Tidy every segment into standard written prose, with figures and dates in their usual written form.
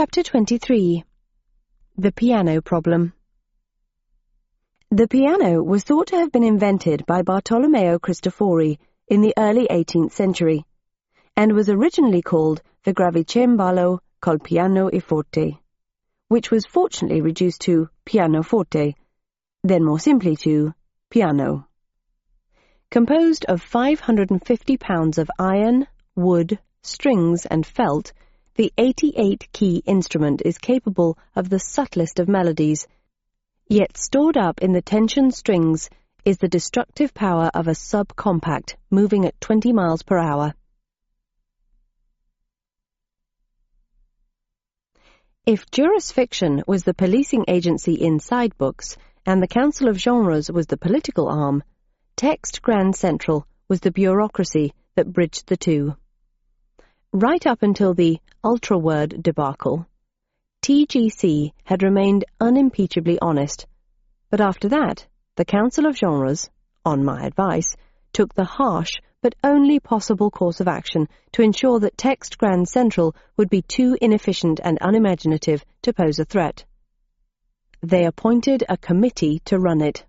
Chapter 23. The Piano Problem. The piano was thought to have been invented by Bartolomeo Cristofori in the early 18th century, and was originally called the gravicembalo col piano e forte, which was fortunately reduced to pianoforte, then more simply to piano. Composed of 550 pounds of iron, wood, strings, and felt, the 88-key instrument is capable of the subtlest of melodies, yet stored up in the tensioned strings is the destructive power of a subcompact moving at 20 miles per hour. If Jurisfiction was the policing agency inside books, and the Council of Genres was the political arm, Text Grand Central was the bureaucracy that bridged the two. Right up until the ultra-word debacle, TGC had remained unimpeachably honest, but after that, the Council of Genres, on my advice, took the harsh but only possible course of action to ensure that Text Grand Central would be too inefficient and unimaginative to pose a threat. They appointed a committee to run it.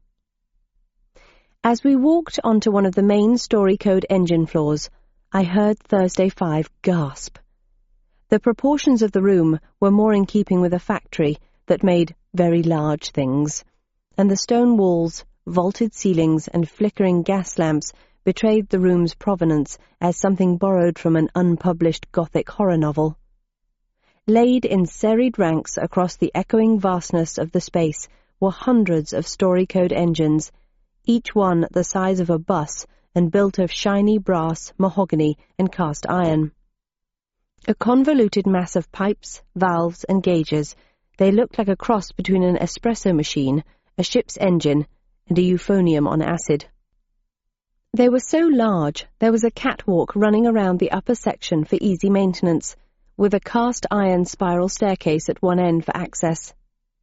As we walked onto one of the main story code engine floors, I heard Thursday 5 gasp. The proportions of the room were more in keeping with a factory that made very large things, and the stone walls, vaulted ceilings, and flickering gas lamps betrayed the room's provenance as something borrowed from an unpublished Gothic horror novel. Laid in serried ranks across the echoing vastness of the space were hundreds of story code engines, each one the size of a bus and built of shiny brass, mahogany, and cast iron. A convoluted mass of pipes, valves, and gauges, they looked like a cross between an espresso machine, a ship's engine, and a euphonium on acid. They were so large there was a catwalk running around the upper section for easy maintenance, with a cast iron spiral staircase at one end for access.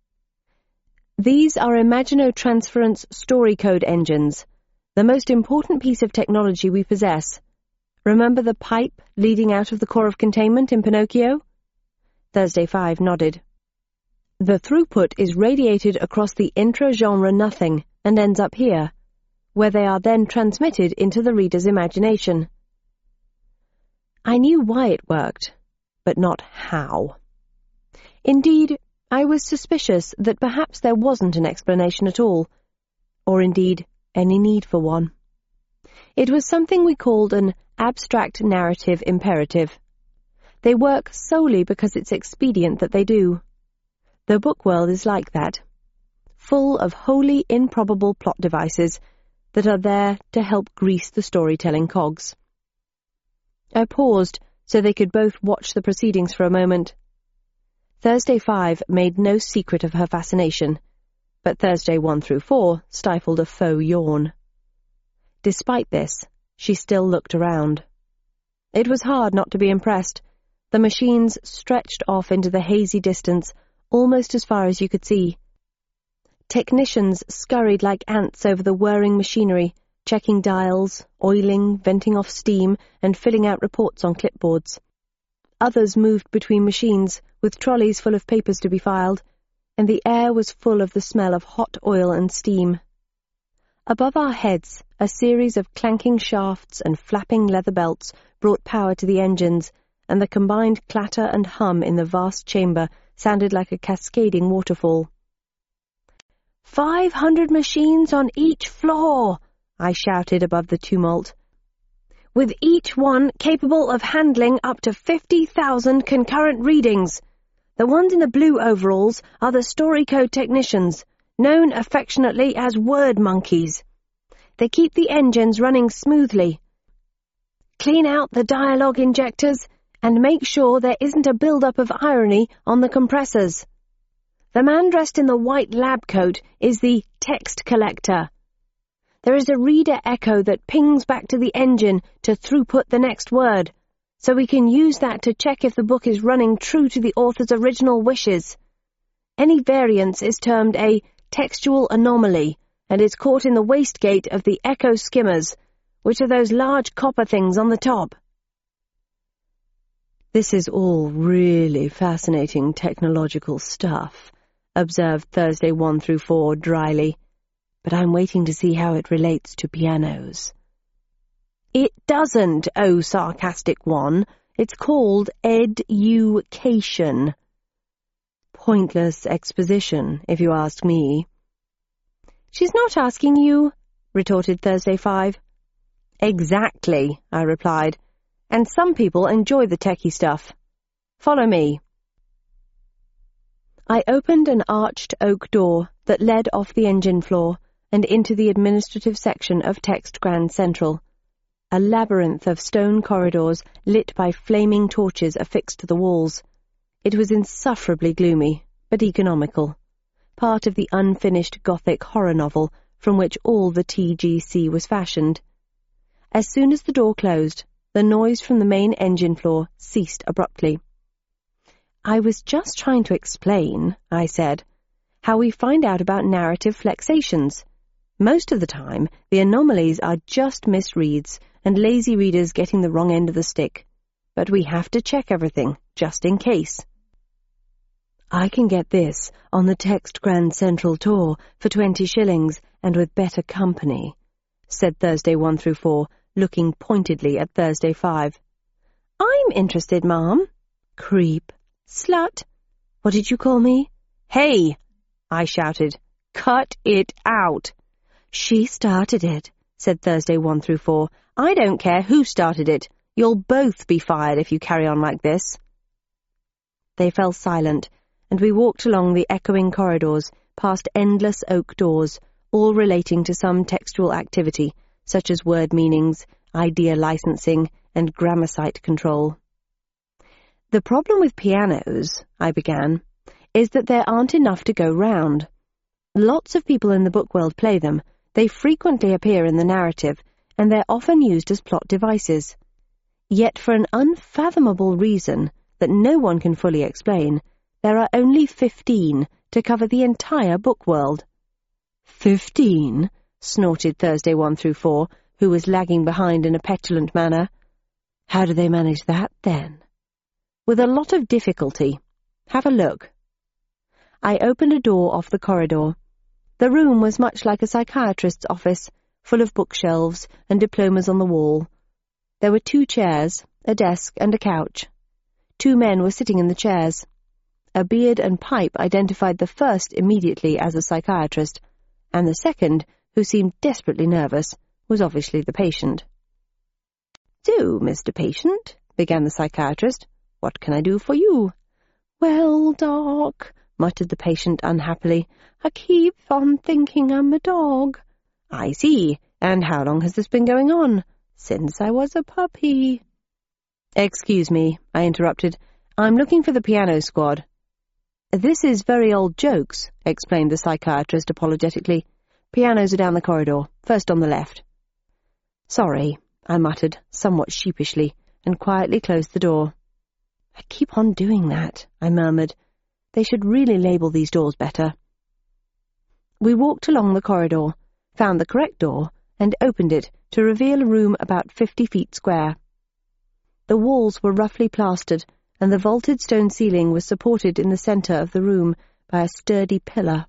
These are Imaginotransference story code engines, the most important piece of technology we possess. Remember the pipe leading out of the core of containment in Pinocchio? Thursday 5 nodded. The throughput is radiated across the intra-genre nothing and ends up here, where they are then transmitted into the reader's imagination. I knew why it worked, but not how. Indeed, I was suspicious that perhaps there wasn't an explanation at all, or indeed any need for one. It was something we called an abstract narrative imperative. They work solely because it's expedient that they do. The book world is like that, full of wholly improbable plot devices that are there to help grease the storytelling cogs. I paused so they could both watch the proceedings for a moment. Thursday 5 made no secret of her fascination, but Thursday 1 through 4 stifled a faux yawn. Despite this, she still looked around. It was hard not to be impressed. The machines stretched off into the hazy distance, almost as far as you could see. Technicians scurried like ants over the whirring machinery, checking dials, oiling, venting off steam, and filling out reports on clipboards. Others moved between machines, with trolleys full of papers to be filed, and the air was full of the smell of hot oil and steam. Above our heads, a series of clanking shafts and flapping leather belts brought power to the engines, and the combined clatter and hum in the vast chamber sounded like a cascading waterfall. 500 machines on each floor, I shouted above the tumult, with each one capable of handling up to 50,000 concurrent readings. The ones in the blue overalls are the story code technicians, known affectionately as word monkeys. They keep the engines running smoothly, clean out the dialogue injectors, and make sure there isn't a build-up of irony on the compressors. The man dressed in the white lab coat is the text collector. There is a reader echo that pings back to the engine to throughput the next word, so we can use that to check if the book is running true to the author's original wishes. Any variance is termed a textual anomaly, and is caught in the wastegate of the echo skimmers, which are those large copper things on the top. "This is all really fascinating technological stuff," observed Thursday 1 through 4 dryly, "but I'm waiting to see how it relates to pianos." "It doesn't, oh sarcastic one. It's called education." "Pointless exposition, if you ask me." "She's not asking you," retorted Thursday 5. "Exactly," I replied, "and some people enjoy the techie stuff. Follow me." I opened an arched oak door that led off the engine floor and into the administrative section of Text Grand Central, a labyrinth of stone corridors lit by flaming torches affixed to the walls. It was insufferably gloomy, but economical, part of the unfinished Gothic horror novel from which all the TGC was fashioned. As soon as the door closed, the noise from the main engine floor ceased abruptly. "I was just trying to explain," I said, "how we find out about narrative flexations. Most of the time, the anomalies are just misreads and lazy readers getting the wrong end of the stick. But we have to check everything, just in case." "I can get this on the Text Grand Central tour for 20 shillings and with better company," said Thursday 1 through 4, looking pointedly at Thursday 5. "I'm interested, Ma'am." "Creep. Slut. What did you call me?" "Hey!" I shouted. "Cut it out." "She started it," said Thursday 1 through 4. "I don't care who started it. You'll both be fired if you carry on like this." They fell silent, and we walked along the echoing corridors, past endless oak doors, all relating to some textual activity, such as word meanings, idea licensing, and grammar site control. "The problem with pianos," I began, "is that there aren't enough to go round. Lots of people in the book world play them, they frequently appear in the narrative, and they're often used as plot devices. Yet for an unfathomable reason that no one can fully explain, there are only 15 to cover the entire book world." "15?" snorted Thursday 1 through 4, who was lagging behind in a petulant manner. "How do they manage that, then?" "With a lot of difficulty. Have a look." I opened a door off the corridor. The room was much like a psychiatrist's office, full of bookshelves and diplomas on the wall. There were 2 chairs, a desk and a couch. 2 men were sitting in the chairs. A beard and pipe identified the first immediately as a psychiatrist, and the second, who seemed desperately nervous, was obviously the patient. "So, Mr. Patient," began the psychiatrist, "what can I do for you?" "Well, Doc," muttered the patient unhappily, "I keep on thinking I'm a dog." "I see. And how long has this been going on?" "Since I was a puppy." "Excuse me," I interrupted. "I'm looking for the piano squad." "This is very old jokes," explained the psychiatrist apologetically. "Pianos are down the corridor, first on the left." "Sorry," I muttered, somewhat sheepishly, and quietly closed the door. "I keep on doing that," I murmured. "They should really label these doors better." We walked along the corridor, found the correct door, and opened it to reveal a room about 50 feet square. The walls were roughly plastered, and the vaulted stone ceiling was supported in the centre of the room by a sturdy pillar.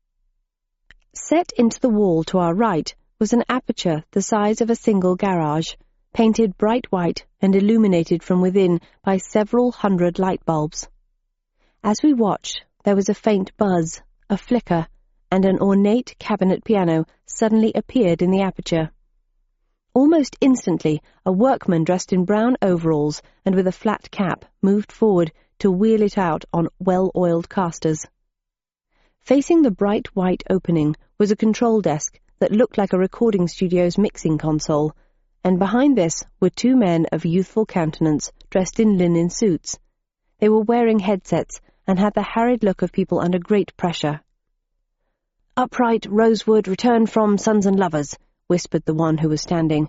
Set into the wall to our right was an aperture the size of a single garage, painted bright white and illuminated from within by several hundred light bulbs. As we watched, there was a faint buzz, a flicker, and an ornate cabinet piano suddenly appeared in the aperture. Almost instantly, a workman dressed in brown overalls and with a flat cap moved forward to wheel it out on well-oiled casters. Facing the bright white opening was a control desk that looked like a recording studio's mixing console, and behind this were 2 men of youthful countenance dressed in linen suits. They were wearing headsets and had the harried look of people under great pressure. "Upright Rosewood returned from Sons and Lovers," whispered the one who was standing.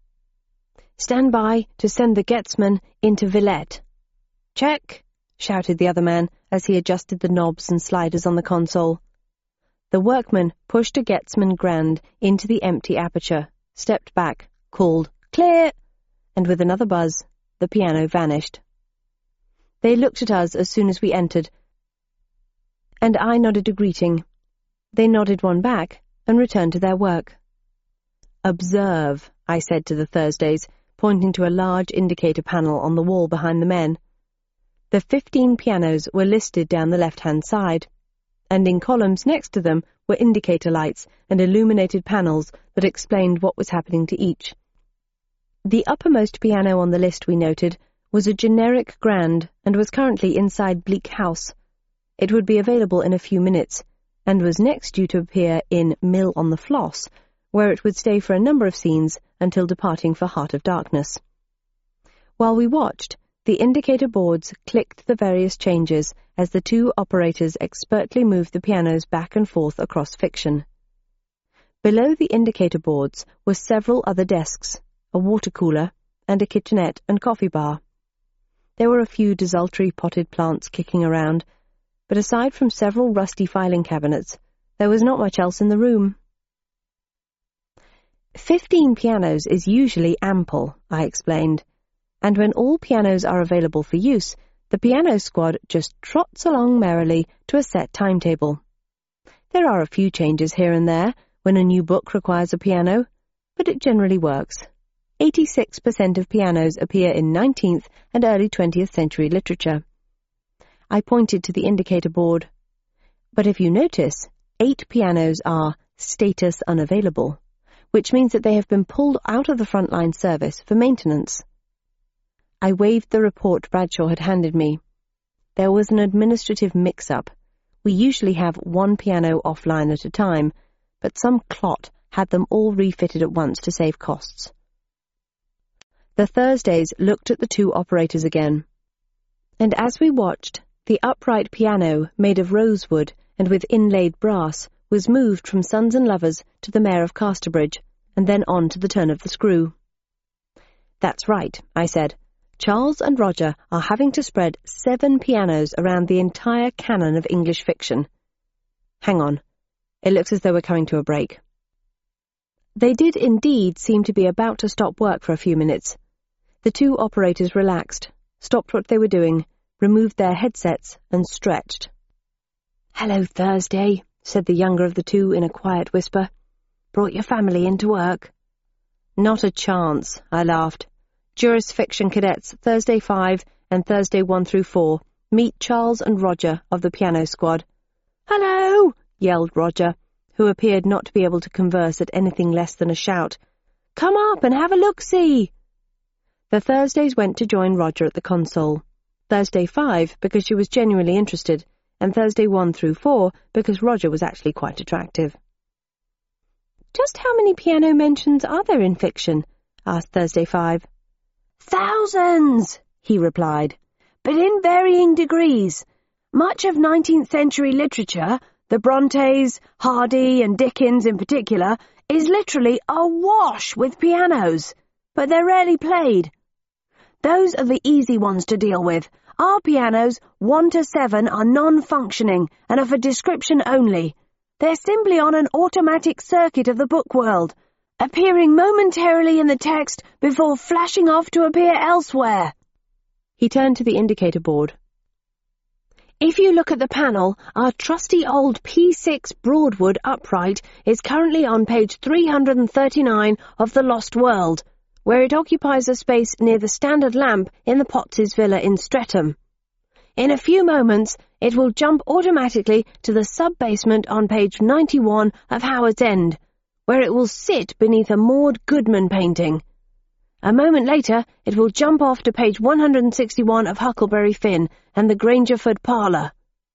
"Stand by to send the Getzman into Villette." "Check," shouted the other man as he adjusted the knobs and sliders on the console. The workman pushed a Getzman Grand into the empty aperture, stepped back, called, "Clear!" and with another buzz, the piano vanished. They looked at us as soon as we entered, and I nodded a greeting. They nodded one back and returned to their work. "Observe," I said to the Thursdays, pointing to a large indicator panel on the wall behind the men. The 15 pianos were listed down the left-hand side, and in columns next to them were indicator lights and illuminated panels that explained what was happening to each. The uppermost piano on the list, we noted, was a generic grand and was currently inside Bleak House. It would be available in a few minutes, and was next due to appear in Mill on the Floss, where it would stay for a number of scenes until departing for Heart of Darkness. While we watched, the indicator boards clicked the various changes as the two operators expertly moved the pianos back and forth across Fiction. Below the indicator boards were several other desks, a water cooler, and a kitchenette and coffee bar. There were a few desultory potted plants kicking around, but aside from several rusty filing cabinets, there was not much else in the room. 15 pianos is usually ample, I explained, and when all pianos are available for use, the piano squad just trots along merrily to a set timetable. There are a few changes here and there when a new book requires a piano, but it generally works. 86% of pianos appear in 19th and early 20th century literature. I pointed to the indicator board. But if you notice, 8 pianos are status unavailable, which means that they have been pulled out of the frontline service for maintenance. I waved the report Bradshaw had handed me. There was an administrative mix-up. We usually have one piano offline at a time, but some clot had them all refitted at once to save costs. The Thursdays looked at the two operators again, and as we watched, the upright piano, made of rosewood and with inlaid brass, was moved from Sons and Lovers to the Mayor of Casterbridge, and then on to the Turn of the Screw. "That's right," I said. "Charles and Roger are having to spread 7 pianos around the entire canon of English fiction. Hang on. It looks as though we're coming to a break." They did indeed seem to be about to stop work for a few minutes. The two operators relaxed, stopped what they were doing, removed their headsets, and stretched. "Hello, Thursday," said the younger of the two in a quiet whisper. "Brought your family into work?" "Not a chance," I laughed. "Juris Fiction cadets, Thursday 5 and Thursday 1 through 4. Meet Charles and Roger of the piano squad." "Hello!" yelled Roger, who appeared not to be able to converse at anything less than a shout. "Come up and have a look-see." The Thursdays went to join Roger at the console. Thursday 5 because she was genuinely interested, and Thursday 1 through 4 because Roger was actually quite attractive. "Just how many piano mentions are there in fiction?" asked Thursday 5. "Thousands," he replied, "but in varying degrees. Much of 19th century literature, the Brontes, Hardy, and Dickens in particular, is literally awash with pianos, but they're rarely played. Those are the easy ones to deal with. Our pianos, 1 to 7, are non-functioning and are for description only. They're simply on an automatic circuit of the book world, appearing momentarily in the text before flashing off to appear elsewhere." He turned to the indicator board. "If you look at the panel, our trusty old P6 Broadwood upright is currently on page 339 of The Lost World, where it occupies a space near the standard lamp in the Potts' villa in Streatham. In a few moments, it will jump automatically to the sub-basement on page 91 of Howard's End, where it will sit beneath a Maud Goodman painting. A moment later, it will jump off to page 161 of Huckleberry Finn and the Grangerford Parlour."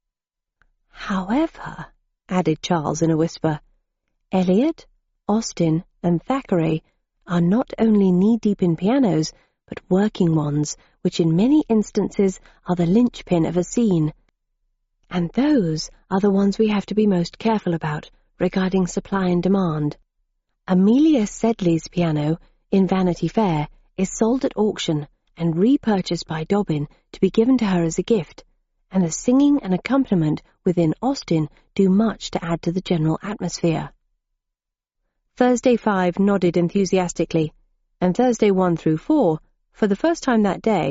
"However," added Charles in a whisper, "Eliot, Austen, and Thackeray are not only knee-deep in pianos, but working ones, which in many instances are the linchpin of a scene. And those are the ones we have to be most careful about regarding supply and demand. Amelia Sedley's piano, in Vanity Fair, is sold at auction and repurchased by Dobbin to be given to her as a gift, and the singing and accompaniment within Austen do much to add to the general atmosphere." Thursday 5 nodded enthusiastically, and Thursday 1 through 4, for the first time that day,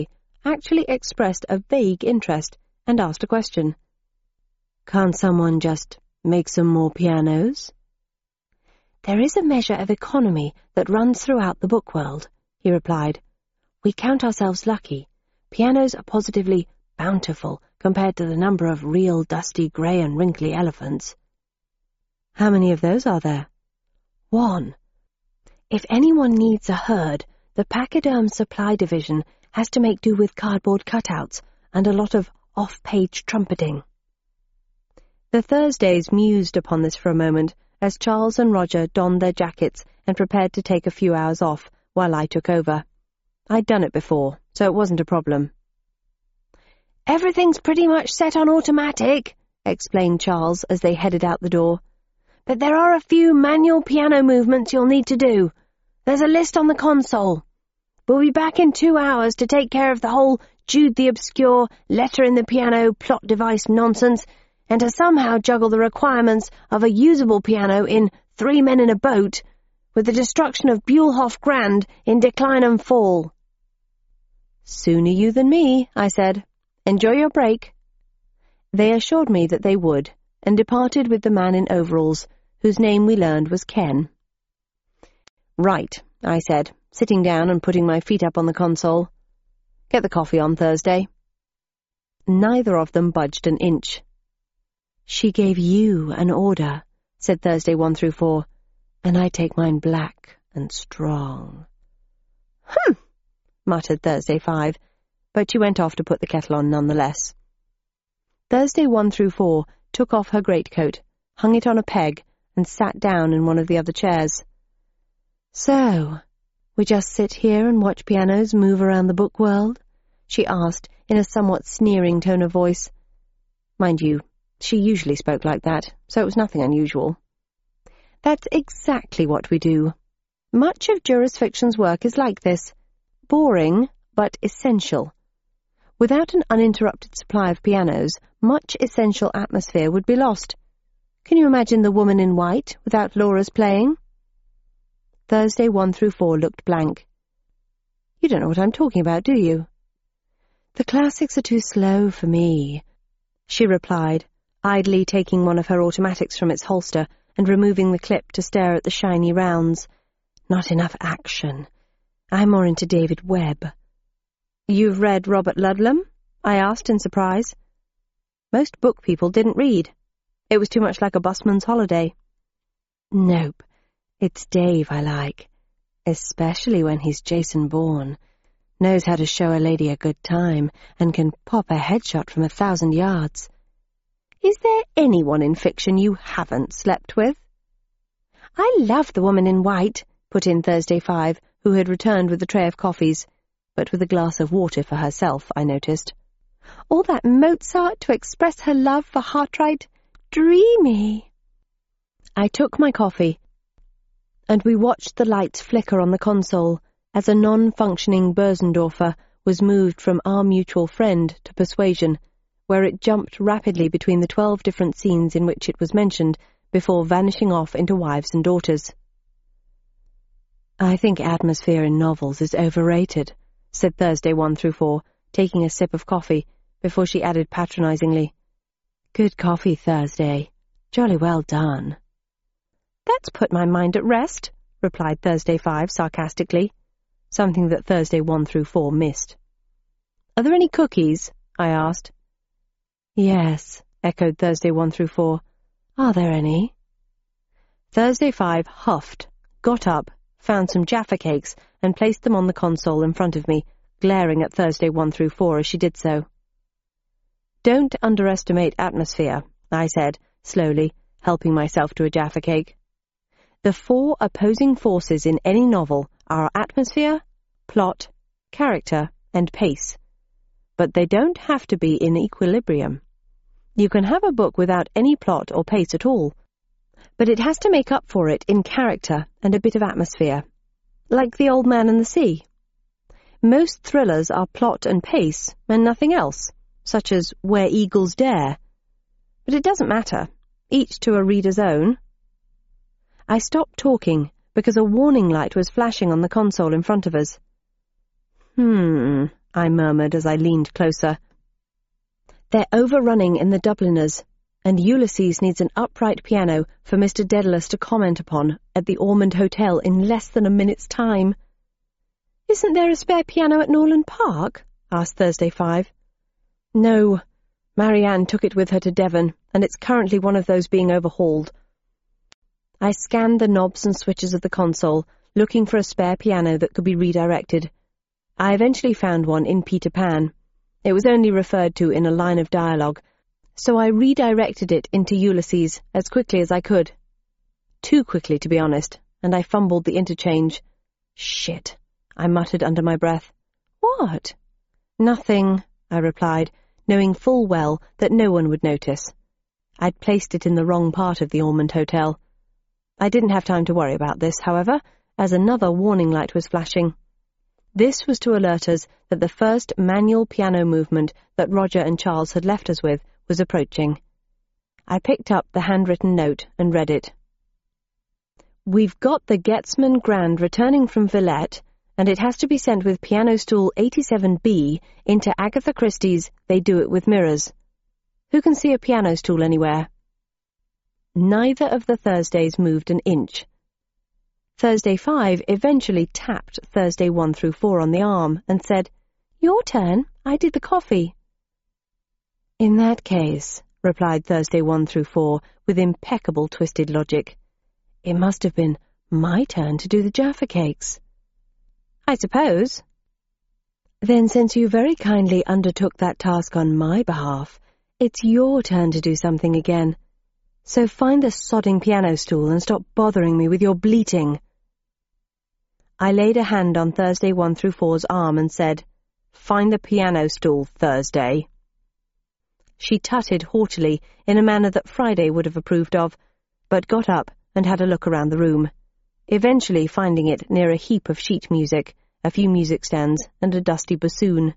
actually expressed a vague interest and asked a question. "Can't someone just make some more pianos?" "There is a measure of economy that runs throughout the book world," he replied. "We count ourselves lucky. Pianos are positively bountiful compared to the number of real dusty grey and wrinkly elephants." "How many of those are there?" "One. If anyone needs a herd, the Pachyderm Supply Division has to make do with cardboard cutouts and a lot of off-page trumpeting." The Thursdays mused upon this for a moment as Charles and Roger donned their jackets and prepared to take a few hours off while I took over. I'd done it before, so it wasn't a problem. "Everything's pretty much set on automatic," explained Charles as they headed out the door. "But there are a few manual piano movements you'll need to do. There's a list on the console. We'll be back in 2 hours to take care of the whole Jude the Obscure, letter in the piano, plot device nonsense, and to somehow juggle the requirements of a usable piano in 3 Men in a Boat with the destruction of Buellhoff Grand in Decline and Fall." "Sooner you than me," I said. "Enjoy your break." They assured me that they would, and departed with the man in overalls, whose name we learned was Ken. "Right," I said, sitting down and putting my feet up on the console. "Get the coffee on, Thursday." Neither of them budged an inch. "She gave you an order," said Thursday 1 through 4, "and I take mine black and strong." "Humph," muttered Thursday 5, but she went off to put the kettle on nonetheless. Thursday 1 through 4 took off her greatcoat, hung it on a peg, and sat down in one of the other chairs. "So, we just sit here and watch pianos move around the book world?" she asked in a somewhat sneering tone of voice. Mind you, she usually spoke like that, so it was nothing unusual. "That's exactly what we do. Much of Jurisfiction's work is like this. Boring, but essential. Without an uninterrupted supply of pianos, much essential atmosphere would be lost. Can you imagine The Woman in White without Laura's playing?" Thursday 1 through 4 looked blank. "You don't know what I'm talking about, do you?" "The classics are too slow for me," she replied, idly taking one of her automatics from its holster and removing the clip to stare at the shiny rounds. "Not enough action. I'm more into David Webb." "You've read Robert Ludlum?" I asked in surprise. Most book people didn't read. It was too much like a busman's holiday. "Nope. It's Dave I like, especially when he's Jason Bourne. Knows how to show a lady a good time and can pop a headshot from 1,000 yards. Is there anyone in fiction you haven't slept with?" "I love The Woman in White," put in Thursday 5, who had returned with a tray of coffees, but with a glass of water for herself, I noticed. "All that Mozart to express her love for Hartright. Dreamy." I took my coffee, and we watched the lights flicker on the console as a non-functioning Bösendorfer was moved from Our Mutual Friend to Persuasion, where it jumped rapidly between the 12 different scenes in which it was mentioned before vanishing off into Wives and Daughters. "I think atmosphere in novels is overrated," said Thursday 1 through 4, taking a sip of coffee, before she added patronizingly, "Good coffee, Thursday. Jolly well done." "That's put my mind at rest," replied Thursday 5 sarcastically, something that Thursday 1 through 4 missed. "Are there any cookies?" I asked. "Yes," echoed Thursday 1 through 4. "Are there any?" Thursday 5 huffed, got up, found some Jaffa cakes, and placed them on the console in front of me, glaring at Thursday 1 through 4 as she did so. "Don't underestimate atmosphere," I said, slowly, helping myself to a Jaffa cake. "The 4 opposing forces in any novel are atmosphere, plot, character, and pace. But they don't have to be in equilibrium. You can have a book without any plot or pace at all, but it has to make up for it in character and a bit of atmosphere, like The Old Man and the Sea. Most thrillers are plot and pace and nothing else, such as Where Eagles Dare. But it doesn't matter, each to a reader's own." I stopped talking because a warning light was flashing on the console in front of us. I murmured as I leaned closer. They're overrunning in the Dubliners, and Ulysses needs an upright piano for Mr. Dedalus to comment upon at the Ormond Hotel in less than a minute's time. Isn't there a spare piano at Norland Park? Asked Thursday 5. No. Marianne took it with her to Devon, and it's currently one of those being overhauled. I scanned the knobs and switches of the console, looking for a spare piano that could be redirected. I eventually found one in Peter Pan. It was only referred to in a line of dialogue, so I redirected it into Ulysses as quickly as I could. Too quickly, to be honest, and I fumbled the interchange. Shit, I muttered under my breath. What? Nothing, I replied, knowing full well that no one would notice. I'd placed it in the wrong part of the Ormond Hotel. I didn't have time to worry about this, however, as another warning light was flashing. This was to alert us that the first manual piano movement that Roger and Charles had left us with was approaching. I picked up the handwritten note and read it. We've got the Getzmann Grand returning from Villette, and it has to be sent with piano stool 87B into Agatha Christie's They Do It With Mirrors. Who can see a piano stool anywhere? Neither of the Thursdays moved an inch. Thursday 5 eventually tapped Thursday 1 through 4 on the arm and said, Your turn, I did the coffee. In that case, replied Thursday 1 through 4 with impeccable twisted logic, it must have been my turn to do the Jaffa cakes. I suppose. Then since you very kindly undertook that task on my behalf, it's your turn to do something again. So find the sodding piano stool and stop bothering me with your bleating. I laid a hand on Thursday 1 through 4's arm and said, Find the piano stool, Thursday. She tutted haughtily in a manner that Friday would have approved of, but got up and had a look around the room, eventually finding it near a heap of sheet music, a few music stands, and a dusty bassoon.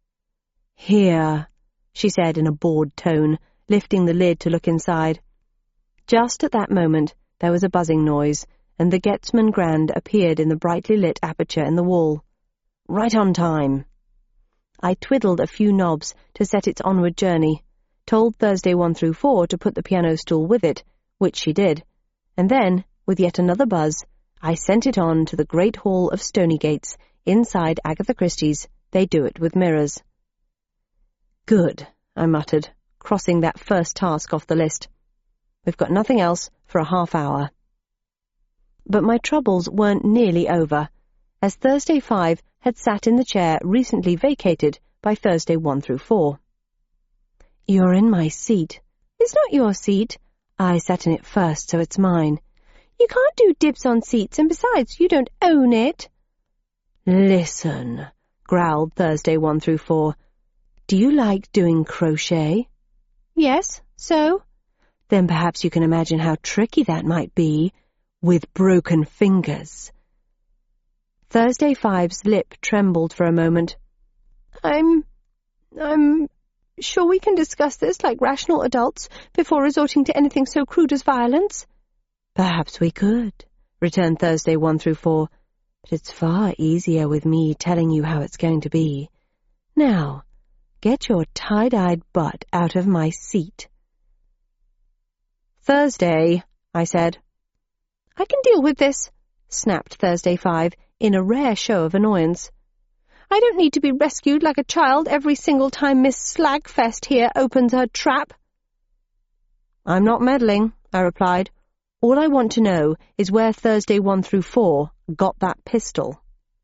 Here, she said in a bored tone, lifting the lid to look inside. Just at that moment, there was a buzzing noise, and the Getzmann Grand appeared in the brightly lit aperture in the wall. Right on time. I twiddled a few knobs to set its onward journey, told Thursday 1 through 4 to put the piano stool with it, which she did, and then, with yet another buzz, I sent it on to the great hall of Stonygates, inside Agatha Christie's They Do It With Mirrors. Good, I muttered, crossing that first task off the list. We've got nothing else for a half hour. But my troubles weren't nearly over, as Thursday 5 had sat in the chair recently vacated by Thursday 1 through 4. You're in my seat. It's not your seat. I sat in it first, so it's mine. You can't do dibs on seats, and besides, you don't own it. Listen, growled Thursday 1 through 4. Do you like doing crochet? Yes, so? Then perhaps you can imagine how tricky that might be, with broken fingers. Thursday 5's lip trembled for a moment. I'm sure we can discuss this like rational adults before resorting to anything so crude as violence. Perhaps we could, returned Thursday 1 through 4, but it's far easier with me telling you how it's going to be. Now, get your tie-dyed butt out of my seat. Thursday, I said. I can deal with this, snapped Thursday 5, in a rare show of annoyance. I don't need to be rescued like a child every single time Miss Slagfest here opens her trap. I'm not meddling, I replied. All I want to know is where Thursday 1 through 4 got that pistol.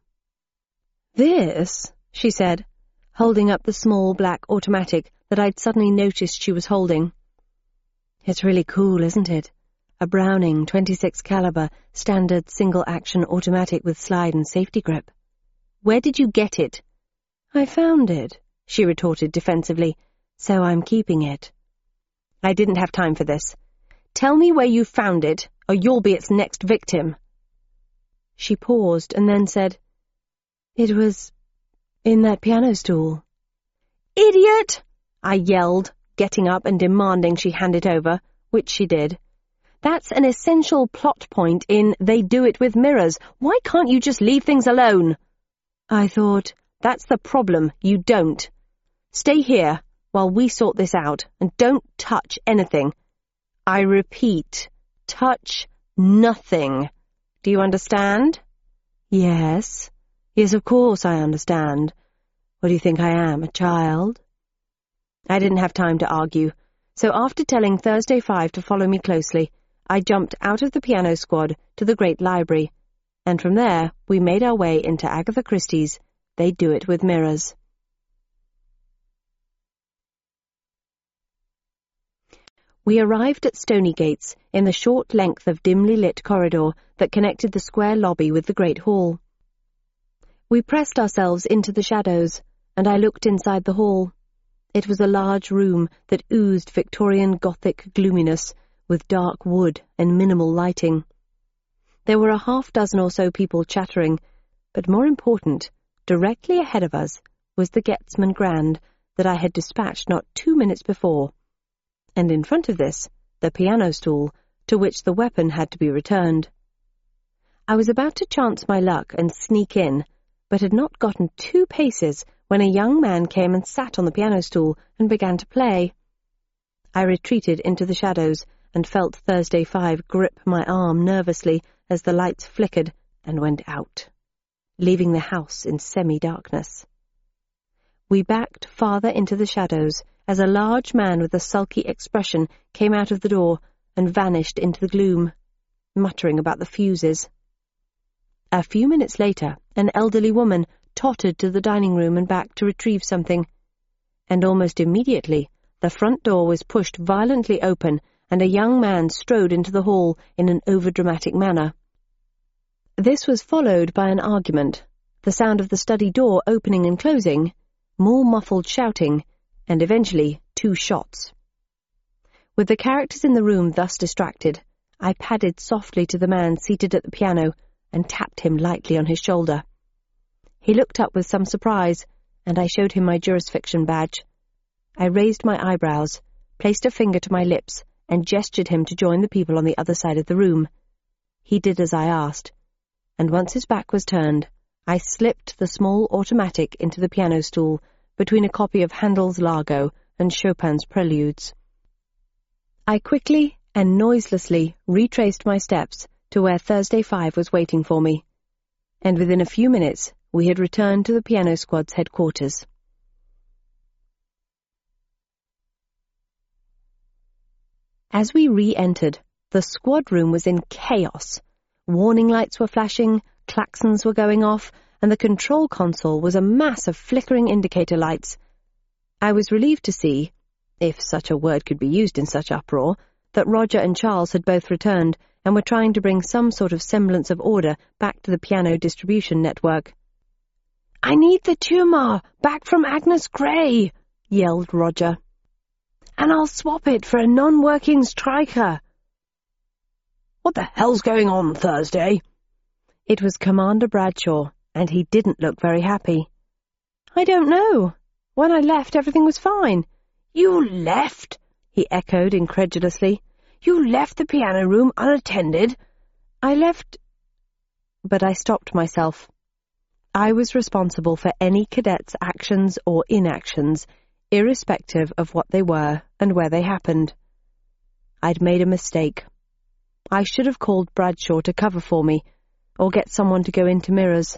This, she said, holding up the small black automatic that I'd suddenly noticed she was holding. It's really cool, isn't it? A Browning .26 caliber standard single-action automatic with slide and safety grip. Where did you get it? I found it, she retorted defensively, so I'm keeping it. I didn't have time for this. Tell me where you found it, or you'll be its next victim. She paused and then said, It was in that piano stool. Idiot! I yelled, getting up and demanding she hand it over, which she did. That's an essential plot point in They Do It With Mirrors. Why can't you just leave things alone? I thought That's the problem, you don't. Stay here while we sort this out, and don't touch anything. I repeat, touch nothing. Do you understand? Yes. Yes, of course I understand. What do you think I am, a child? I didn't have time to argue, so after telling Thursday 5 to follow me closely, I jumped out of the piano squad to the great library, and from there we made our way into Agatha Christie's They Do It With Mirrors. We arrived at Stonygates in the short length of dimly lit corridor that connected the square lobby with the great hall. We pressed ourselves into the shadows, and I looked inside the hall. It was a large room that oozed Victorian Gothic gloominess, with dark wood and minimal lighting. There were a half-dozen or so people chattering, but more important, directly ahead of us was the Getzmann Grand that I had dispatched not 2 minutes before, and in front of this, the piano stool, to which the weapon had to be returned. I was about to chance my luck and sneak in, but had not gotten 2 paces when a young man came and sat on the piano stool and began to play. I retreated into the shadows and felt Thursday 5 grip my arm nervously as the lights flickered and went out, leaving the house in semi-darkness. We backed farther into the shadows as a large man with a sulky expression came out of the door and vanished into the gloom, muttering about the fuses. A few minutes later, an elderly woman tottered to the dining room and back to retrieve something, and almost immediately the front door was pushed violently open and a young man strode into the hall in an overdramatic manner. This was followed by an argument, the sound of the study door opening and closing, more muffled shouting, and eventually 2 shots. With the characters in the room thus distracted, I padded softly to the man seated at the piano and tapped him lightly on his shoulder. He looked up with some surprise, and I showed him my jurisfiction badge. I raised my eyebrows, placed a finger to my lips, and gestured him to join the people on the other side of the room. He did as I asked, and once his back was turned, I slipped the small automatic into the piano stool between a copy of Handel's Largo and Chopin's Preludes. I quickly and noiselessly retraced my steps to where Thursday 5 was waiting for me, and within a few minutes we had returned to the piano squad's headquarters. As we re-entered, the squad room was in chaos. Warning lights were flashing, klaxons were going off, and the control console was a mass of flickering indicator lights. I was relieved to see, if such a word could be used in such uproar, that Roger and Charles had both returned and were trying to bring some sort of semblance of order back to the piano distribution network. "I need the Tumor back from Agnes Grey," yelled Roger. "And I'll swap it for a non-working Streicher." "What the hell's going on, Thursday?" It was Commander Bradshaw, and he didn't look very happy. "I don't know. When I left, everything was fine." "You left?" he echoed incredulously. "You left the piano room unattended?" "I left—" But I stopped myself. I was responsible for any cadet's actions or inactions, irrespective of what they were and where they happened. I'd made a mistake. I should have called Bradshaw to cover for me, or get someone to go into mirrors.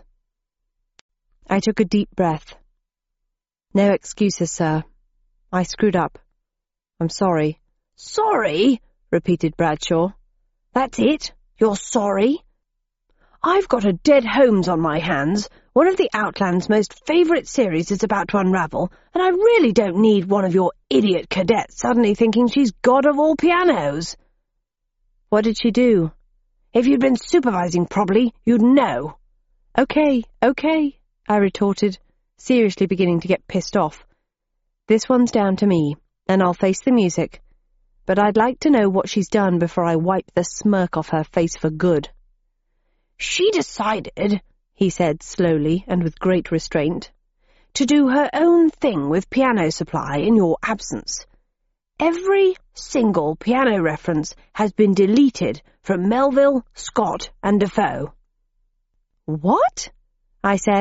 I took a deep breath. "No excuses, sir. I screwed up. I'm sorry." "Sorry?" repeated Bradshaw. "That's it? You're sorry?" "I've got a Dead Holmes on my hands. One of the Outland's most favourite series is about to unravel, and I really don't need one of your idiot cadets suddenly thinking she's god of all pianos." "What did she do?" "If you'd been supervising properly, you'd know." Okay, I retorted, seriously beginning to get pissed off. "This one's down to me, and I'll face the music. But I'd like to know what she's done before I wipe the smirk off her face for good." "She decided," he said slowly and with great restraint, "to do her own thing with piano supply in your absence. Every single piano reference has been deleted from Melville, Scott, and Defoe." "What?" I said,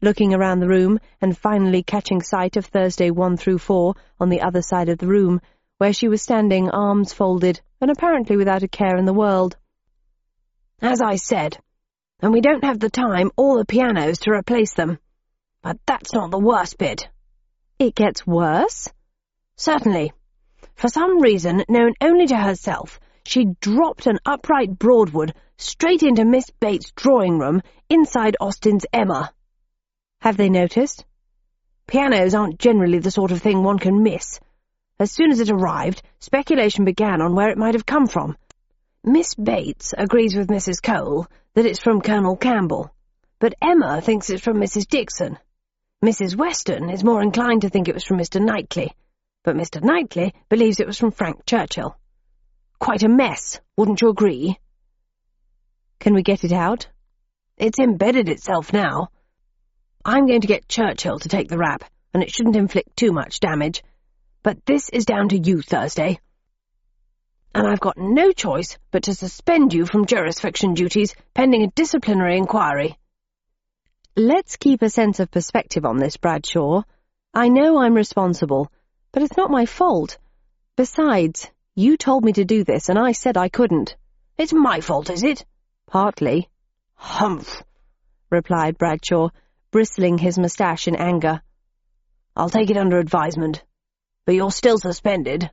looking around the room and finally catching sight of Thursday 1 through 4 on the other side of the room, where she was standing, arms folded, and apparently without a care in the world. "As I said, and we don't have the time or the pianos to replace them. But that's not the worst bit." "It gets worse?" "Certainly. For some reason known only to herself, she dropped an upright Broadwood straight into Miss Bates' drawing room inside Austen's Emma." "Have they noticed?" "Pianos aren't generally the sort of thing one can miss. As soon as it arrived, speculation began on where it might have come from. Miss Bates agrees with Mrs. Cole that it's from Colonel Campbell, but Emma thinks it's from Mrs. Dixon. Mrs. Weston is more inclined to think it was from Mr. Knightley, but Mr. Knightley believes it was from Frank Churchill. Quite a mess, wouldn't you agree?" "Can we get it out?" "It's embedded itself now. I'm going to get Churchill to take the rap, and it shouldn't inflict too much damage. But this is down to you, Thursday. And I've got no choice but to suspend you from jurisdiction duties pending a disciplinary inquiry." "Let's keep a sense of perspective on this, Bradshaw. I know I'm responsible, but it's not my fault. Besides, you told me to do this, and I said I couldn't." "It's my fault, is it?" "Partly." "Humph," replied Bradshaw, bristling his moustache in anger. "I'll take it under advisement. But you're still suspended."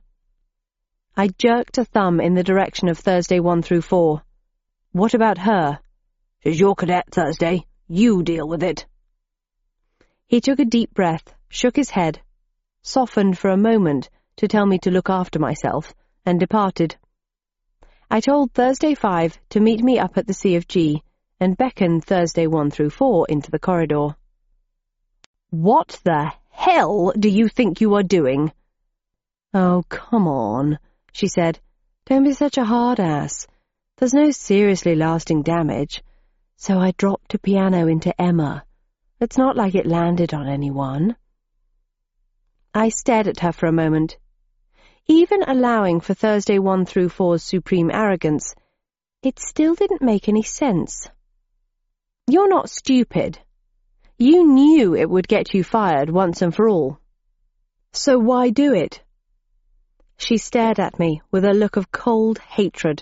I jerked a thumb in the direction of Thursday 1 through 4. "What about her?" "She's your cadet, Thursday. You deal with it." He took a deep breath, shook his head, softened for a moment to tell me to look after myself, and departed. I told Thursday 5 to meet me up at the C of G, and beckoned Thursday 1 through 4 into the corridor. "What the hell do you think you are doing?" "Oh, come on," she said. "Don't be such a hard ass. There's no seriously lasting damage. So I dropped a piano into Emma. It's not like it landed on anyone." I stared at her for a moment. Even allowing for Thursday 1 through 4's supreme arrogance, it still didn't make any sense. "You're not stupid. You knew it would get you fired once and for all. So why do it?" She stared at me with a look of cold hatred.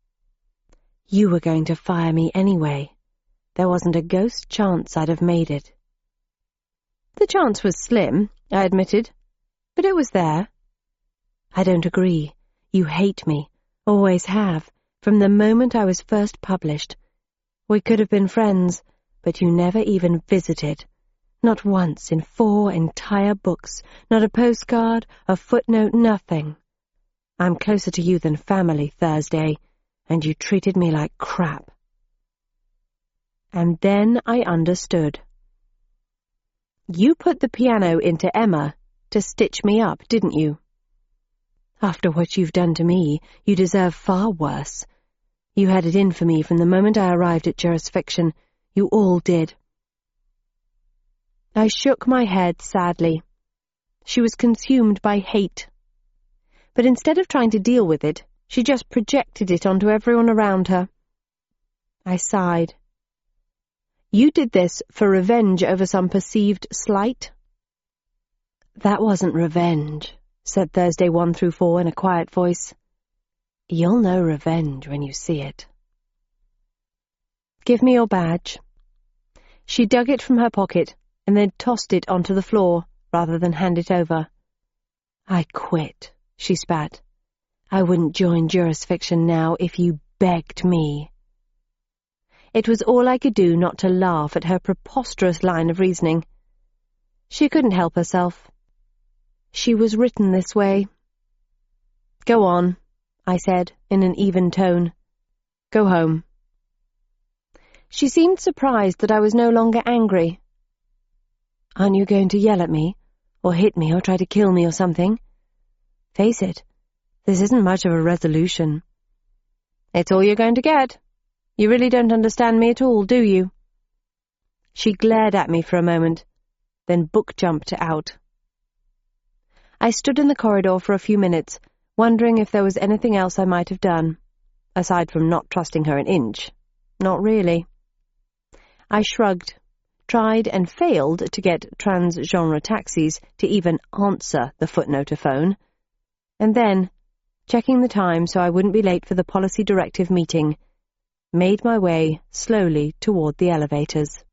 "You were going to fire me anyway. There wasn't a ghost chance I'd have made it." "The chance was slim," I admitted, "but it was there." "I don't agree. You hate me. Always have, from the moment I was first published. We could have been friends, but you never even visited. Not once in 4 entire books, not a postcard, a footnote, nothing. I'm closer to you than family, Thursday, and you treated me like crap." And then I understood. "You put the piano into Emma to stitch me up, didn't you? After what you've done to me, you deserve far worse. You had it in for me from the moment I arrived at jurisdiction. You all did." I shook my head sadly. She was consumed by hate. But instead of trying to deal with it, she just projected it onto everyone around her. I sighed. "You did this for revenge over some perceived slight?" "That wasn't revenge," said Thursday 1 through 4 in a quiet voice. "You'll know revenge when you see it." "Give me your badge." She dug it from her pocket and then tossed it onto the floor rather than hand it over. "I quit," she spat. "I wouldn't join jurisdiction now if you begged me." It was all I could do not to laugh at her preposterous line of reasoning. She couldn't help herself. She was written this way. "Go on," I said in an even tone. "Go home." She seemed surprised that I was no longer angry. "Aren't you going to yell at me, or hit me, or try to kill me or something? Face it, this isn't much of a resolution." "It's all you're going to get. You really don't understand me at all, do you?" She glared at me for a moment, then book-jumped out. I stood in the corridor for a few minutes, wondering if there was anything else I might have done, aside from not trusting her an inch. Not really. I shrugged, tried and failed to get trans-genre taxis to even answer the footnotophone, and then, checking the time so I wouldn't be late for the policy directive meeting, made my way slowly toward the elevators.